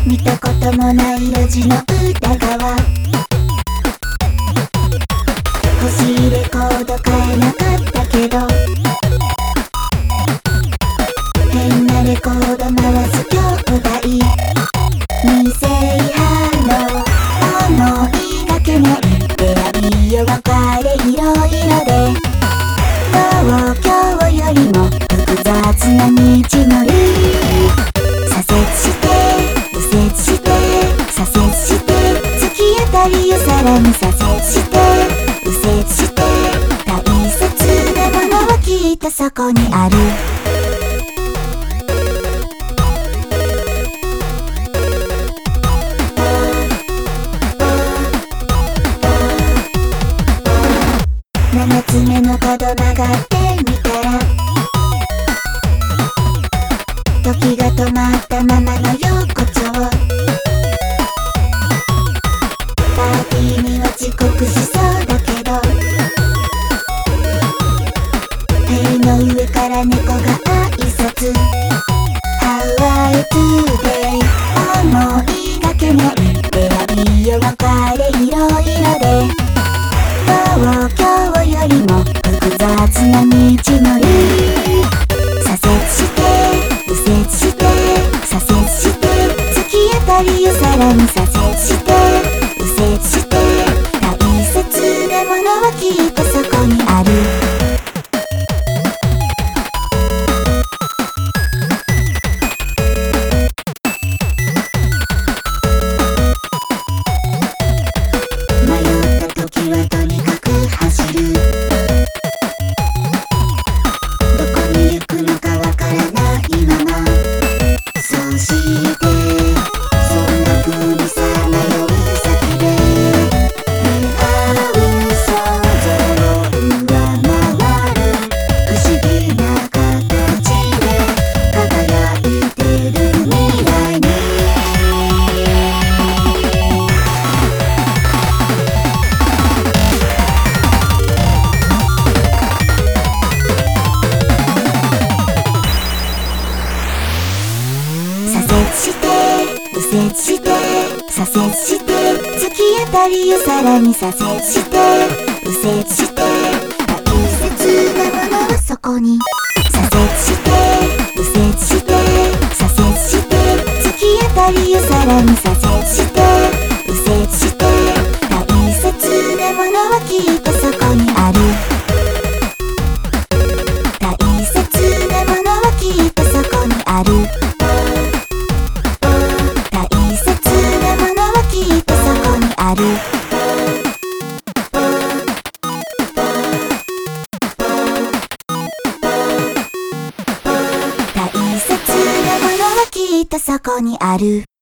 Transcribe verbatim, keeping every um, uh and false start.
見たこともない路地の裏側、欲しいレコード買えなかったけど、変なレコード回す兄弟、店派の思いがけない出会いよ別れいろいろで、東京よりも複雑な道のり、左折して右折して左折して突き当たりをさらに左折して右折して、大切なものはきっとそこにある。七つ目の角曲がってみたら、時が止まったままの横丁、パーティーには遅刻しそうだけど、塀の上から猫が挨拶、How are you today？ 思いがけない出会いよ別れいろいろで、東京よりも複雑な道のり、左折して右折して左折して突き当たりをさらに左折して右折して、大切なものはきっとそこにある。迷った時はとにかく走る、どこに行くのかわからないまま、そしてそんな風にさまよう先で出会う想像を上回る不思議な形で輝いてる未来に、左折して右折して左折して突き当たりをさらに左折して右折して、大切なものはそこに、左折して右折して左折して突き当たりをさらに左折して右折して、大切なものはきっとそこにある。大切なものはきっとそこにある。大切なものはきっとそこにある。大切なものはきっとそこにある。